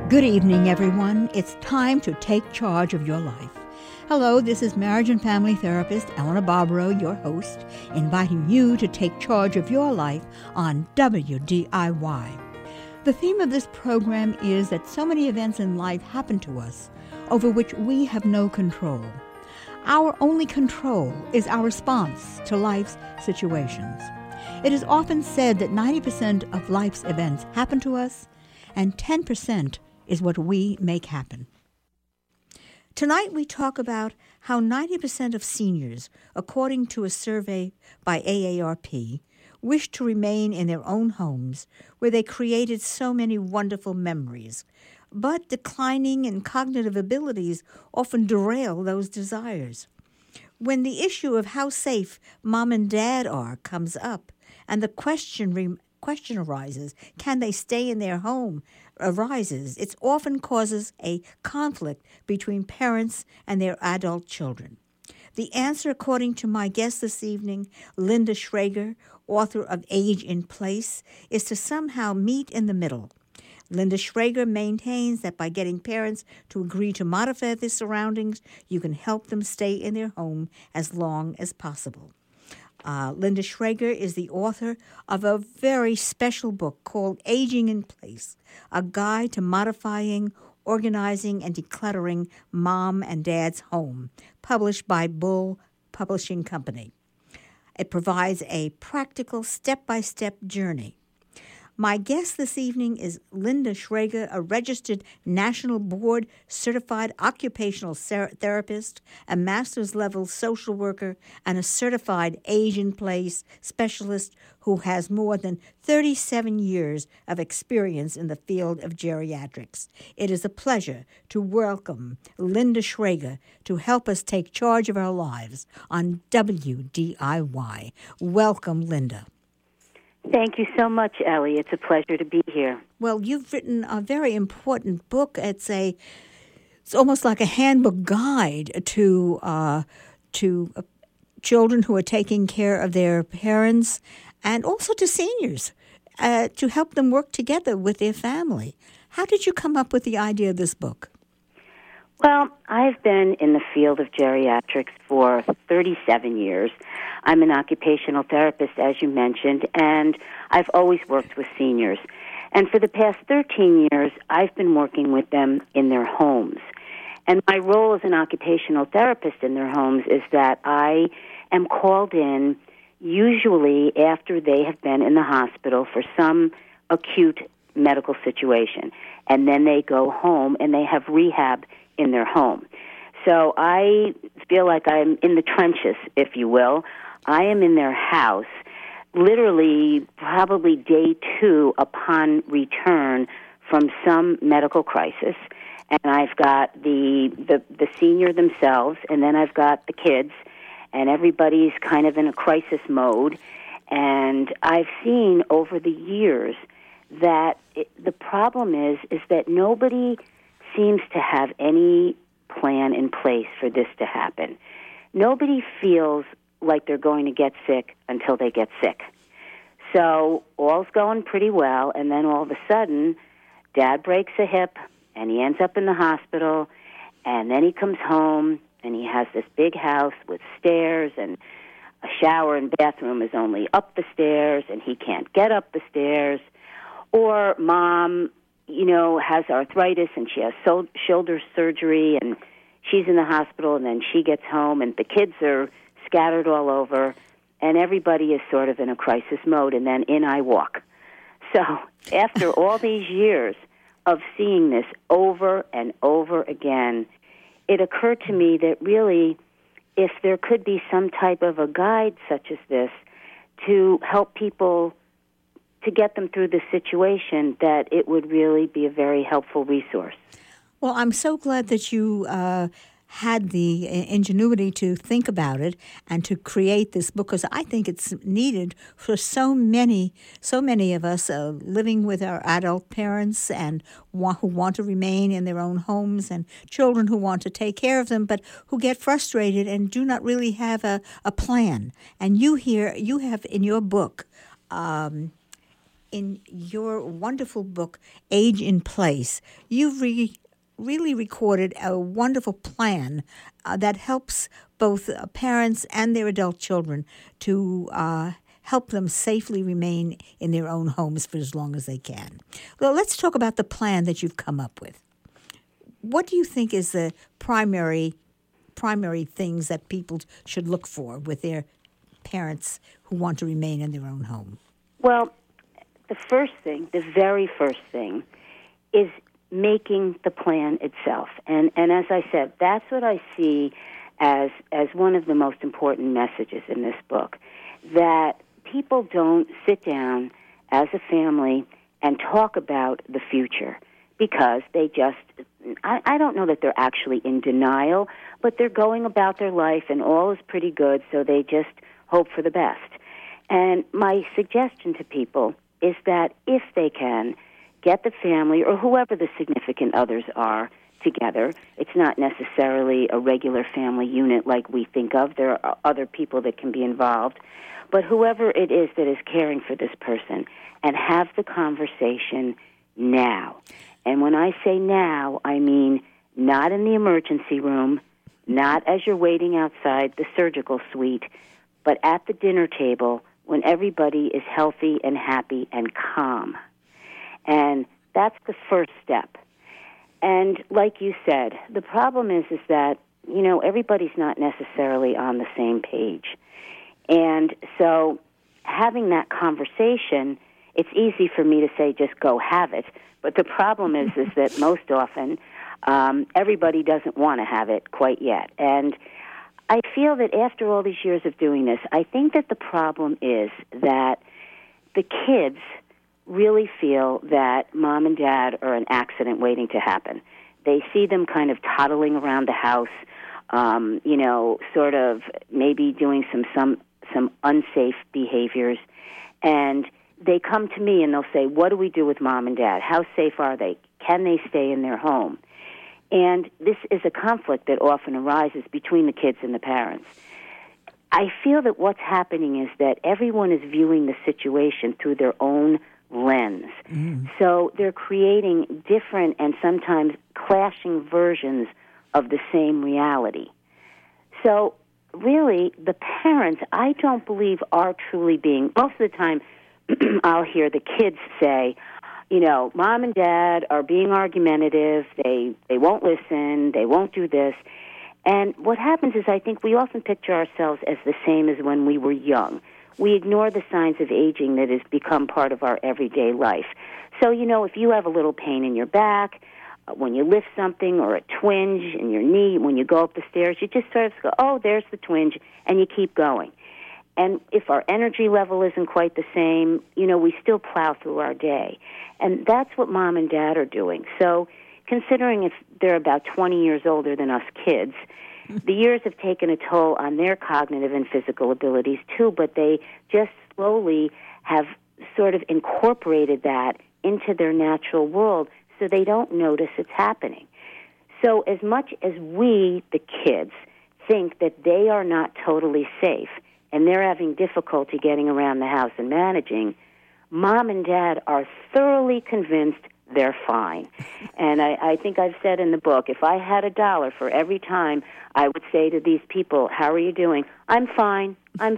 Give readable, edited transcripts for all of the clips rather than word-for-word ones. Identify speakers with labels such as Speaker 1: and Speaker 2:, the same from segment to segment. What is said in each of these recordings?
Speaker 1: Good evening, everyone. It's time to take charge of your life. Hello, this is marriage and family therapist Eleanor Barbaro, your host, inviting you to take charge of your life on WDIY. The theme of this program is that so many events in life happen to us over which we have no control. Our only control is our response to life's situations. It is often said that 90% of life's events happen to us, and 10% is what we make happen. Tonight we talk about how 90% of seniors, according to a survey by AARP, wish to remain in their own homes where they created so many wonderful memories. But declining and cognitive abilities often derail those desires. When the issue of how safe mom and dad are comes up, and the question arises, can they stay in their home, arises, it often causes a conflict between parents and their adult children. The answer, according to my guest this evening, Linda Schrager, author of Age in Place, is to somehow meet in the middle. Linda Schrager maintains that by getting parents to agree to modify their surroundings, you can help them stay in their home as long as possible. Linda Schrager is the author of a very special book called Aging in Place, a guide to modifying, organizing, and decluttering mom and dad's home, published by Bull Publishing Company. It provides a practical step-by-step journey. My guest this evening is Linda Schrager, a registered National Board Certified Occupational Therapist, a master's level social worker, and a certified Age in Place specialist who has more than 37 years of experience in the field of geriatrics. It is a pleasure to welcome Linda Schrager to help us take charge of our lives on WDIY. Welcome, Linda.
Speaker 2: Thank you so much, Ellie. It's a pleasure to be here.
Speaker 1: Well, you've written a very important book. It's almost like a handbook guide to children who are taking care of their parents and also to seniors to help them work together with their family. How did you come up with the idea of this book?
Speaker 2: Well, I've been in the field of geriatrics for 37 years. I'm an occupational therapist, as you mentioned, and I've always worked with seniors. And for the past 13 years, I've been working with them in their homes. And my role as an occupational therapist in their homes is that I am called in usually after they have been in the hospital for some acute medical situation. And then they go home and they have rehab in their home. So I feel like I'm in the trenches, if you will. I am in their house, literally probably day 2 upon return from some medical crisis. And I've got the senior themselves, and then I've got the kids, and everybody's kind of in a crisis mode. And I've seen over the years that the problem is that nobody seems to have any plan in place for this to happen. Nobody feels like they're going to get sick until they get sick. So all's going pretty well, and then all of a sudden, Dad breaks a hip, and he ends up in the hospital, and then he comes home, and he has this big house with stairs, and a shower and bathroom is only up the stairs, and he can't get up the stairs. Or Mom, has arthritis, and she has shoulder surgery, and she's in the hospital, and then she gets home, and the kids are scattered all over, and everybody is sort of in a crisis mode, and then in I walk. So after all these years of seeing this over and over again, it occurred to me that really, if there could be some type of a guide such as this to help people to get them through this situation, that it would really be a very helpful resource.
Speaker 1: Well, I'm so glad that you had the ingenuity to think about it and to create this book, because I think it's needed for so many of us living with our adult parents and who want to remain in their own homes, and children who want to take care of them but who get frustrated and do not really have a plan. And you have in your book in your wonderful book, Age in Place, you've really recorded a wonderful plan that helps both parents and their adult children to help them safely remain in their own homes for as long as they can. Well, let's talk about the plan that you've come up with. What do you think is the primary things that people should look for with their parents who want to remain in their own home?
Speaker 2: Well, the very first thing, is making the plan itself. And as I said, that's what I see as one of the most important messages in this book, that people don't sit down as a family and talk about the future because they just, I don't know that they're actually in denial, but they're going about their life and all is pretty good, so they just hope for the best. And my suggestion to people is that if they can, get the family or whoever the significant others are together. It's not necessarily a regular family unit like we think of. There are other people that can be involved. But whoever it is that is caring for this person, and have the conversation now. And when I say now, I mean not in the emergency room, not as you're waiting outside the surgical suite, but at the dinner table when everybody is healthy and happy and calm. And that's the first step. And like you said, the problem is that, everybody's not necessarily on the same page. And so having that conversation, it's easy for me to say just go have it. But the problem is that most often everybody doesn't want to have it quite yet. And I feel that after all these years of doing this, I think that the problem is that the kids really feel that mom and dad are an accident waiting to happen. They see them kind of toddling around the house, sort of maybe doing some unsafe behaviors, and they come to me and they'll say, what do we do with mom and dad? How safe are they? Can they stay in their home? And this is a conflict that often arises between the kids and the parents. I feel that what's happening is that everyone is viewing the situation through their own lens. So they're creating different and sometimes clashing versions of the same reality. So really, the parents, I don't believe, are truly being, most of the time, I'll hear the kids say, mom and dad are being argumentative, they won't listen, they won't do this. And what happens is I think we often picture ourselves as the same as when we were young. We ignore the signs of aging that has become part of our everyday life. So, if you have a little pain in your back, when you lift something, or a twinge in your knee, when you go up the stairs, you just sort of go, oh, there's the twinge, and you keep going. And if our energy level isn't quite the same, we still plow through our day. And that's what mom and dad are doing. So considering if they're about 20 years older than us kids, the years have taken a toll on their cognitive and physical abilities too, but they just slowly have sort of incorporated that into their natural world so they don't notice it's happening. So as much as we, the kids, think that they are not totally safe and they're having difficulty getting around the house and managing, mom and dad are thoroughly convinced they're fine. And I think I've said in the book, if I had $1 for every time I would say to these people, how are you doing? I'm fine.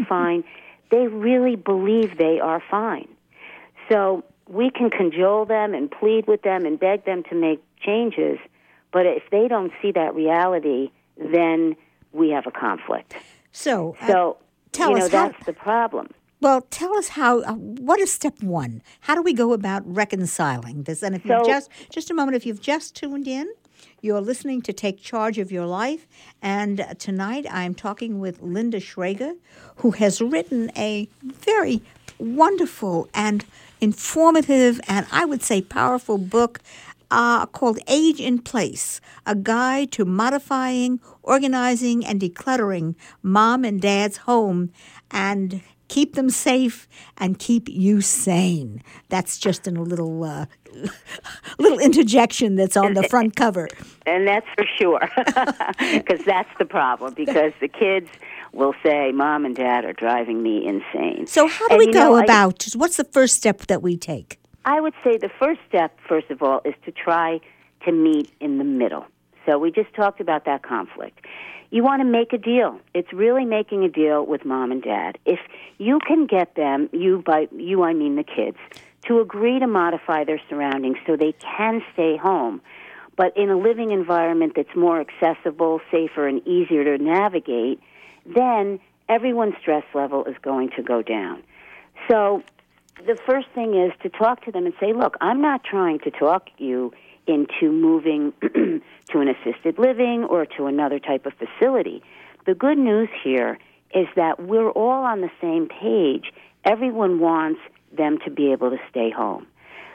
Speaker 2: They really believe they are fine. So we can cajole them and plead with them and beg them to make changes, but if they don't see that reality, then we have a conflict.
Speaker 1: So
Speaker 2: tell us that's the problem.
Speaker 1: Well, tell us what is step one? How do we go about reconciling this? And if you just a moment, if you've just tuned in, you're listening to Take Charge of Your Life. And tonight I'm talking with Linda Schrager, who has written a very wonderful and informative and I would say powerful book called Age in Place, a guide to modifying, organizing, and decluttering mom and dad's home and keep them safe, and keep you sane. That's just in a little little interjection that's on the front cover.
Speaker 2: And that's for sure, because that's the problem, because the kids will say, Mom and Dad are driving me insane.
Speaker 1: So how do we go about, what's the first step that we take?
Speaker 2: I would say the first step, first of all, is to try to meet in the middle. So we just talked about that conflict. You want to make a deal. It's really making a deal with Mom and Dad. If you can get them, I mean the kids, to agree to modify their surroundings so they can stay home, but in a living environment that's more accessible, safer, and easier to navigate, then everyone's stress level is going to go down. So the first thing is to talk to them and say, look, I'm not trying to talk you into moving to an assisted living or to another type of facility. The good news here is that we're all on the same page. Everyone wants them to be able to stay home.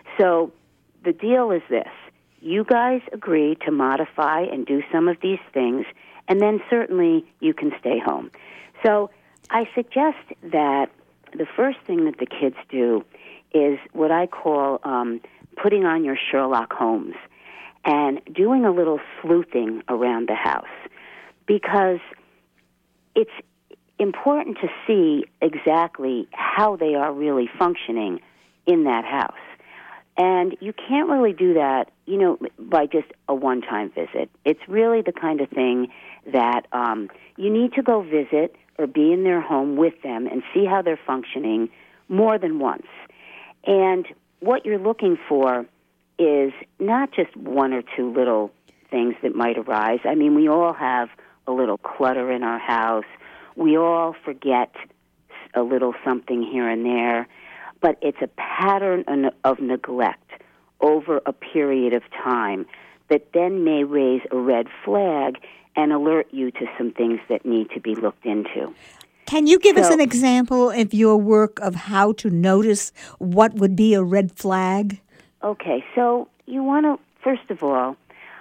Speaker 2: So the deal is this. You guys agree to modify and do some of these things, and then certainly you can stay home. So I suggest that the first thing that the kids do is what I call putting on your Sherlock Holmes and doing a little sleuthing around the house, because it's important to see exactly how they are really functioning in that house. And you can't really do that, by just a one-time visit. It's really the kind of thing that you need to go visit or be in their home with them and see how they're functioning more than once. And what you're looking for is not just one or two little things that might arise. I mean, we all have a little clutter in our house. We all forget a little something here and there. But it's a pattern of neglect over a period of time that then may raise a red flag and alert you to some things that need to be looked into.
Speaker 1: Can you give us an example of your work of how to notice what would be a red flag?
Speaker 2: Okay, so you want to, first of all,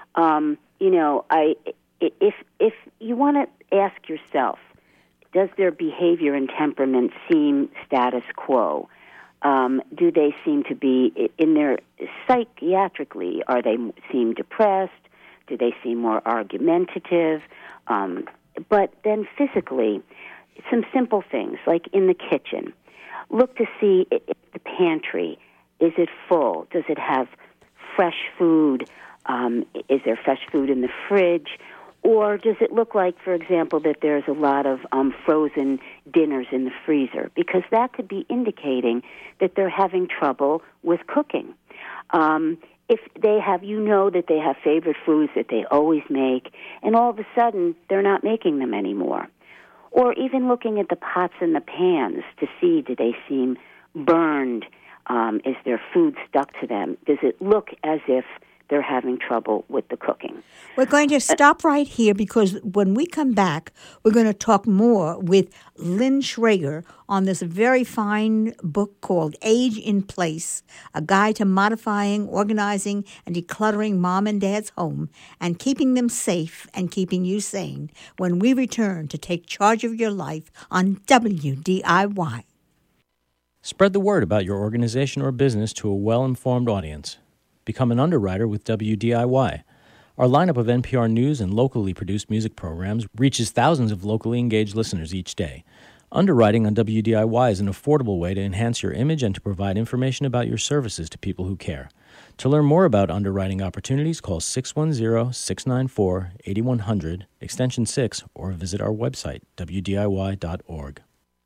Speaker 2: if you want to ask yourself, does their behavior and temperament seem status quo? Do they seem to be in their psychiatrically? Are they seem depressed? Do they seem more argumentative? But then physically, some simple things like in the kitchen. Look to see if the pantry, is it full? Does it have fresh food? Is there fresh food in the fridge? Or does it look like, for example, that there's a lot of frozen dinners in the freezer? Because that could be indicating that they're having trouble with cooking. If they have, that they have favorite foods that they always make, and all of a sudden they're not making them anymore. Or even looking at the pots and the pans to see, do they seem burned? Is their food stuck to them? Does it look as if they're having trouble with the cooking?
Speaker 1: We're going to stop right here because when we come back, we're going to talk more with Lynn Schrager on this very fine book called Age in Place, a guide to modifying, organizing, and decluttering Mom and Dad's home and keeping them safe and keeping you sane when we return to take charge of your life on WDIY.
Speaker 3: Spread the word about your organization or business to a well-informed audience. Become an underwriter with WDIY. Our lineup of NPR News and locally produced music programs reaches thousands of locally engaged listeners each day. Underwriting on WDIY is an affordable way to enhance your image and to provide information about your services to people who care. To learn more about underwriting opportunities, call 610-694-8100, extension 6, or visit our website, wdiy.org.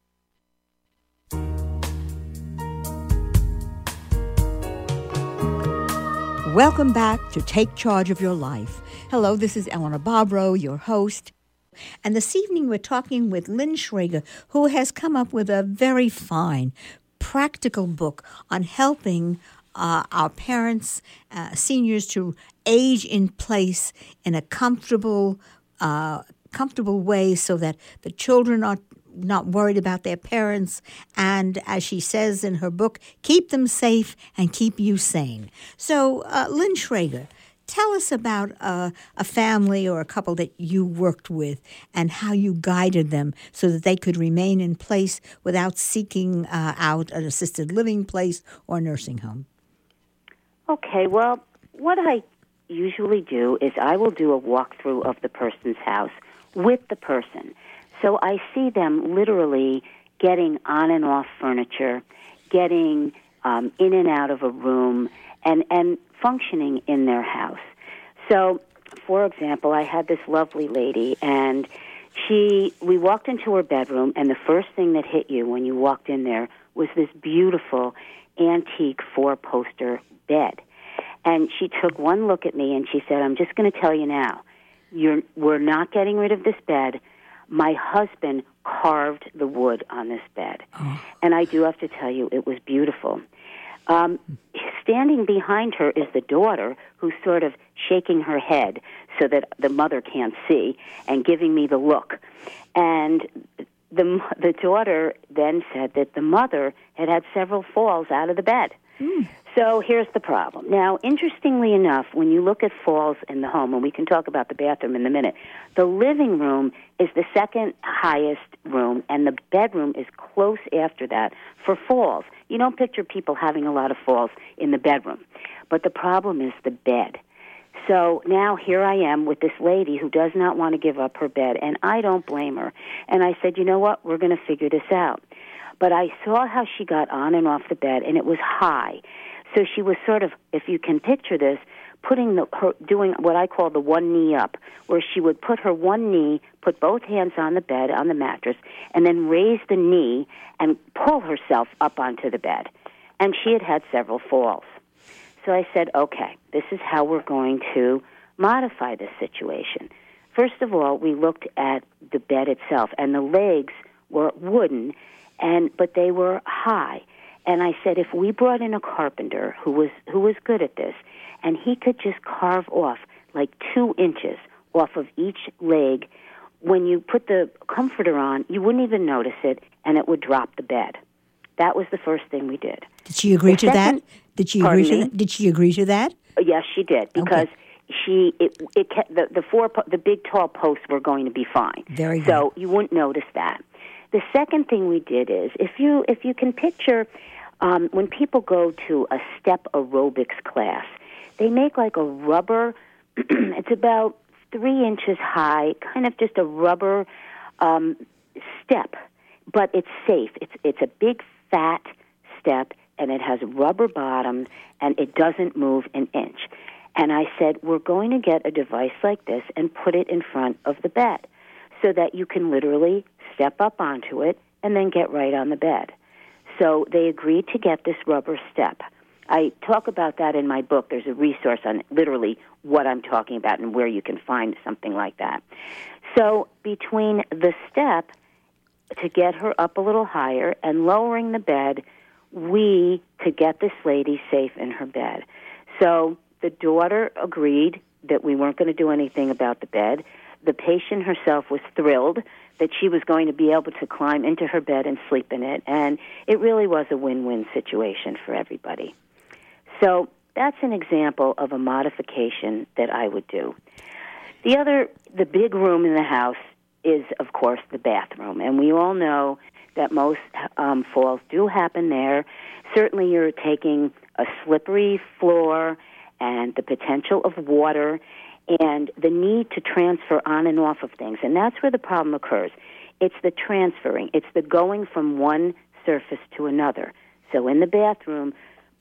Speaker 1: Welcome back to Take Charge of Your Life. Hello, this is Eleanor Bobrow, your host. And this evening we're talking with Lynn Schrager, who has come up with a very fine, practical book on helping our parents, seniors, to age in place in a comfortable way so that the children are not worried about their parents, and as she says in her book, keep them safe and keep you sane. So, Lynn Schrager, Tell us about a family or a couple that you worked with and how you guided them so that they could remain in place without seeking out an assisted living place or nursing home.
Speaker 2: Okay, well, what I usually do is I will do a walkthrough of the person's house with the person. So I see them literally getting on and off furniture, getting in and out of a room, and functioning in their house. So, for example, I had this lovely lady, and we walked into her bedroom, and the first thing that hit you when you walked in there was this beautiful antique 4-poster bed. And she took one look at me, and she said, I'm just going to tell you now, we're not getting rid of this bed. My husband carved the wood on this bed. Oh. And I do have to tell you, it was beautiful. Standing behind her is the daughter, who's sort of shaking her head so that the mother can't see and giving me the look. And the daughter then said that the mother had several falls out of the bed. Mm. So here's the problem. Now, interestingly enough, when you look at falls in the home, and we can talk about the bathroom in a minute, the living room is the second highest room, and the bedroom is close after that for falls. You don't picture people having a lot of falls in the bedroom. But the problem is the bed. So now here I am with this lady who does not want to give up her bed, and I don't blame her. And I said, you know what, we're going to figure this out. But I saw how she got on and off the bed, and it was high. So she was sort of, if you can picture this, doing what I call the one knee up, where she would put her one knee, put both hands on the bed, on the mattress, and then raise the knee and pull herself up onto the bed. And she had several falls. So I said, okay, this is how we're going to modify this situation. First of all, we looked at the bed itself, and the legs were wooden, but they were high. And I said, if we brought in a carpenter who was good at this, and he could just carve off like 2 inches off of each leg, when you put the comforter on, you wouldn't even notice it, and it would drop the bed. That was the first thing we did.
Speaker 1: Did she agree to that? Did she agree to that? Did she agree to that?
Speaker 2: Yes, she did, because the big tall posts were going to be fine.
Speaker 1: Very good.
Speaker 2: So you wouldn't notice that. The second thing we did is, if you can picture, when people go to a step aerobics class, they make like a rubber, it's about 3 inches high, kind of just a rubber step, but it's safe. It's a big fat step, and it has rubber bottom, and it doesn't move an inch. And I said, we're going to get a device like this and put it in front of the bed so that you can literally step up onto it and then get right on the bed. So they agreed to get this rubber step. I talk about that in my book. There's a resource on literally what I'm talking about and where you can find something like that. So between the step to get her up a little higher and lowering the bed, we could get this lady safe in her bed. So the daughter agreed that we weren't going to do anything about the bed. The patient herself was thrilled that she was going to be able to climb into her bed and sleep in it, and it really was a win-win situation for everybody. So that's an example of a modification that I would do. The big room in the house is, of course, the bathroom, and we all know that most falls do happen there. Certainly you're taking a slippery floor and the potential of water and the need to transfer on and off of things. And that's where the problem occurs. It's the transferring. It's the going from one surface to another. So in the bathroom,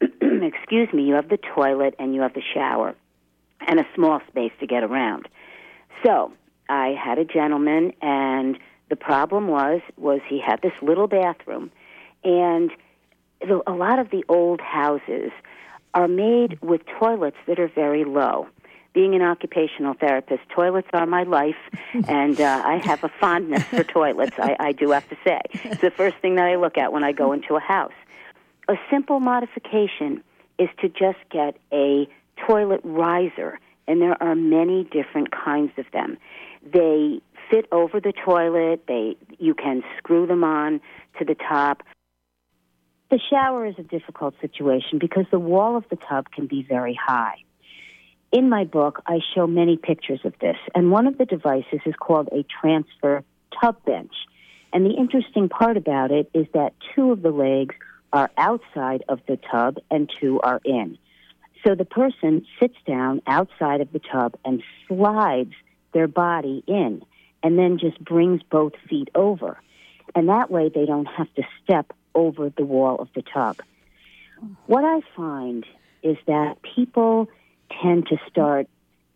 Speaker 2: you have the toilet and you have the shower and a small space to get around. So I had a gentleman, and the problem was he had this little bathroom, and a lot of the old houses are made with toilets that are very low. Being an occupational therapist, toilets are my life, and I have a fondness for toilets, I do have to say. It's the first thing that I look at when I go into a house. A simple modification is to just get a toilet riser, and there are many different kinds of them. They fit over the toilet. You can screw them on to the top. The shower is a difficult situation because the wall of the tub can be very high. in my book, I show many pictures of this, and one of the devices is called a transfer tub bench. And the interesting part about it is that 2 of the legs are outside of the tub and 2 are in. So the person sits down outside of the tub and slides their body in and then just brings both feet over. And that way they don't have to step over the wall of the tub. What I find is that people tend to start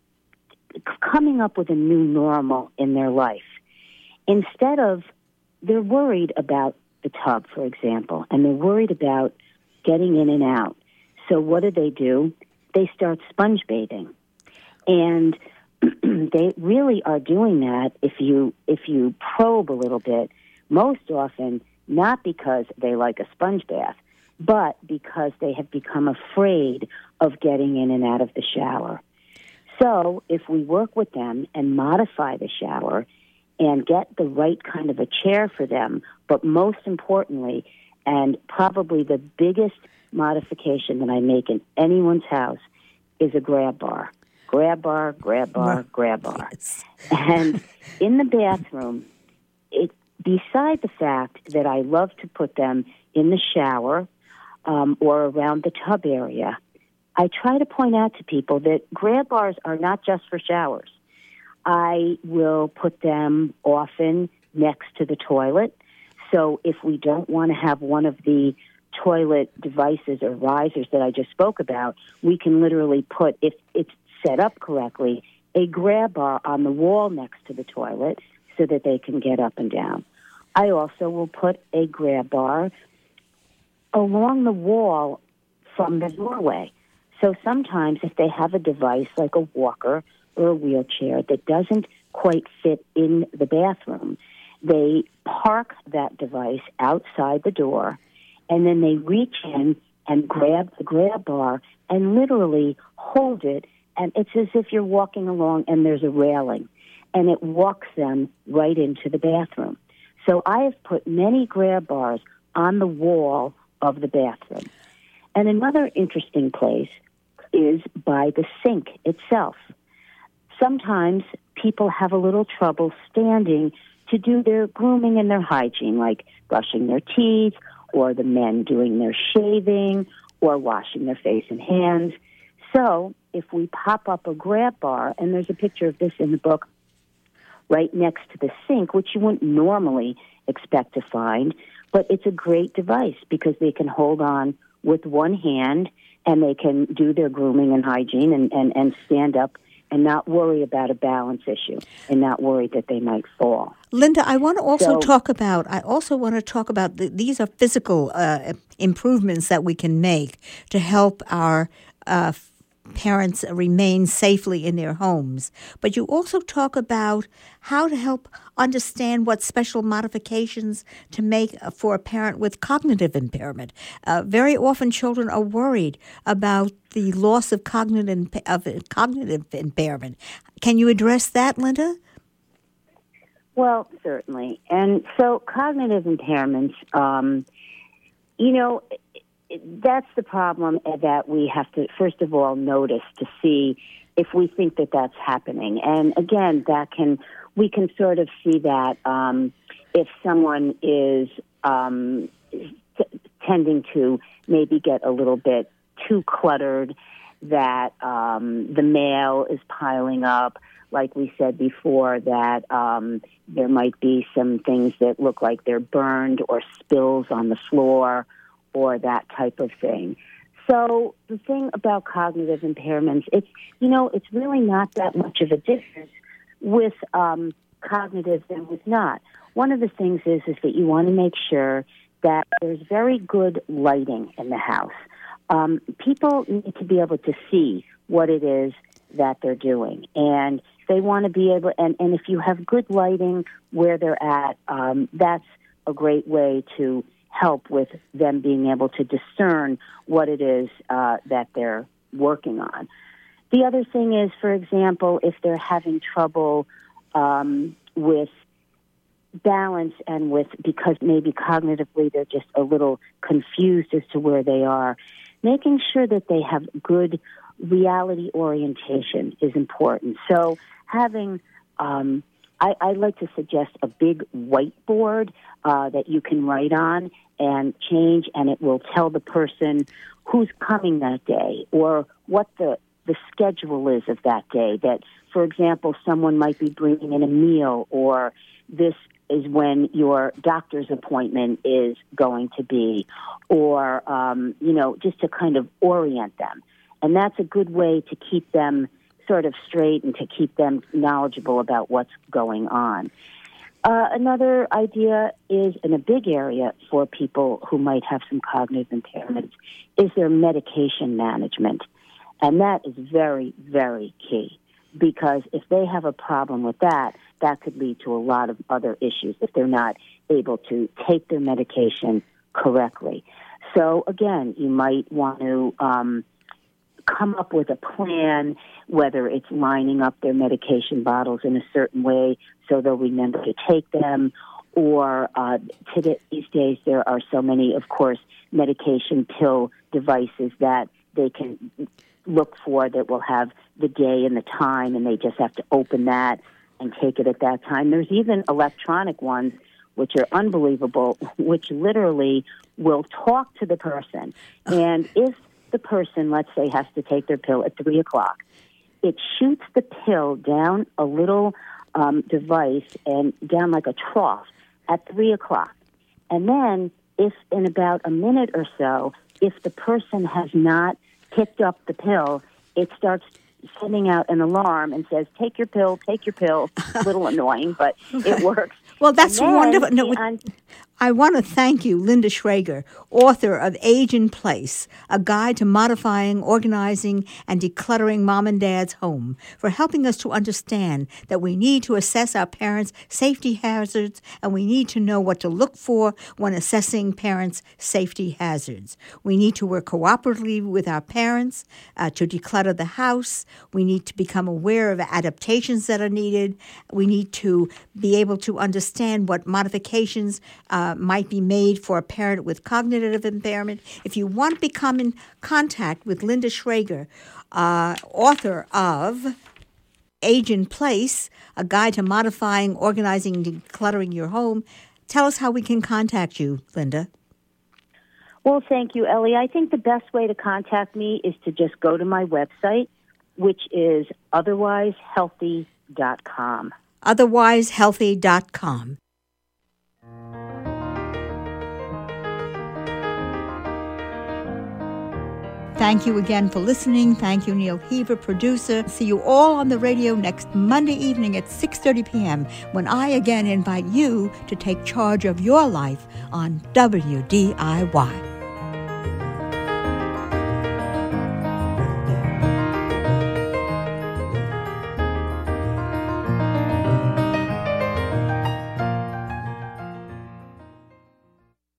Speaker 2: coming up with a new normal in their life. Instead of, they're worried about the tub, for example, and they're worried about getting in and out. So what do? They start sponge bathing. And they really are doing that, if you probe a little bit, most often not because they like a sponge bath, but because they have become afraid of getting in and out of the shower. So if we work with them and modify the shower and get the right kind of a chair for them, but most importantly, and probably the biggest modification that I make in anyone's house, is a grab bar. Grab bar, grab bar, grab bar.
Speaker 1: Yes.
Speaker 2: And in the bathroom, beside the fact that I love to put them in the shower or around the tub area, I try to point out to people that grab bars are not just for showers. I will put them often next to the toilet. So if we don't want to have one of the toilet devices or risers that I just spoke about, we can literally put, if it's set up correctly, a grab bar on the wall next to the toilet so that they can get up and down. I also will put a grab bar along the wall from the doorway. So sometimes if they have a device like a walker or a wheelchair that doesn't quite fit in the bathroom, they park that device outside the door, and then they reach in and grab the grab bar and literally hold it, and it's as if you're walking along and there's a railing, and it walks them right into the bathroom. So I have put many grab bars on the wall of the bathroom. And another interesting place is by the sink itself. Sometimes people have a little trouble standing to do their grooming and their hygiene, like brushing their teeth, or the men doing their shaving, or washing their face and hands. So if we pop up a grab bar, and there's a picture of this in the book, right next to the sink, which you wouldn't normally expect to find, but it's a great device because they can hold on with one hand and they can do their grooming and hygiene and stand up and not worry about a balance issue and not worry that they might fall.
Speaker 1: Linda, I want to also talk about these are physical improvements that we can make to help our parents remain safely in their homes. But you also talk about how to help understand what special modifications to make for a parent with cognitive impairment. Very often children are worried about the loss of cognitive impairment. Can you address that, Linda?
Speaker 2: Well, certainly. And so cognitive impairments, that's the problem that we have to, first of all, notice to see if we think that that's happening. And again, we can sort of see that if someone is tending to maybe get a little bit too cluttered, that the mail is piling up, like we said before, that there might be some things that look like they're burned or spills on the floor, or that type of thing. So the thing about cognitive impairments, it's really not that much of a difference with cognitive than with not. One of the things is that you want to make sure that there's very good lighting in the house. People need to be able to see what it is that they're doing, and they want to be able, and if you have good lighting where they're at, that's a great way to help with them being able to discern what it is that they're working on. The other thing is, for example, if they're having trouble with balance and because maybe cognitively they're just a little confused as to where they are, making sure that they have good reality orientation is important. So having, I like to suggest a big whiteboard that you can write on and change, and it will tell the person who's coming that day or what the schedule is of that day. That, for example, someone might be bringing in a meal, or this is when your doctor's appointment is going to be, or, just to kind of orient them. And that's a good way to keep them sort of straight and to keep them knowledgeable about what's going on. Another idea is, in a big area for people who might have some cognitive impairments, is their medication management. And that is very, very key, because if they have a problem with that, that could lead to a lot of other issues if they're not able to take their medication correctly. So, again, you might want to come up with a plan, whether it's lining up their medication bottles in a certain way so they'll remember to take them, or these days there are so many, of course, medication pill devices that they can look for that will have the day and the time, and they just have to open that and take it at that time. There's even electronic ones which are unbelievable, which literally will talk to the person. And if the person, let's say, has to take their pill at 3 o'clock, it shoots the pill down a little device and down like a trough at 3 o'clock. And then if in about a minute or so, if the person has not picked up the pill, it starts sending out an alarm and says, take your pill, take your pill. A little annoying, but it works.
Speaker 1: Well, that's wonderful. No, I want to thank you, Linda Schrager, author of Age in Place, A Guide to Modifying, Organizing, and Decluttering Mom and Dad's Home, for helping us to understand that we need to assess our parents' safety hazards, and we need to know what to look for when assessing parents' safety hazards. We need to work cooperatively with our parents to declutter the house. We need to become aware of adaptations that are needed. We need to be able to understand what modifications might be made for a parent with cognitive impairment. If you want to become in contact with Linda Schrager, author of Age in Place, A Guide to Modifying, Organizing, and Decluttering Your Home, tell us how we can contact you, Linda.
Speaker 2: Well, thank you, Ellie. I think the best way to contact me is to just go to my website, which is otherwisehealthy.com. Otherwisehealthy.com.
Speaker 1: Thank you again for listening. Thank you, Neil Heaver, producer. See you all on the radio next Monday evening at 6:30 p.m. when I again invite you to take charge of your life on WDIY.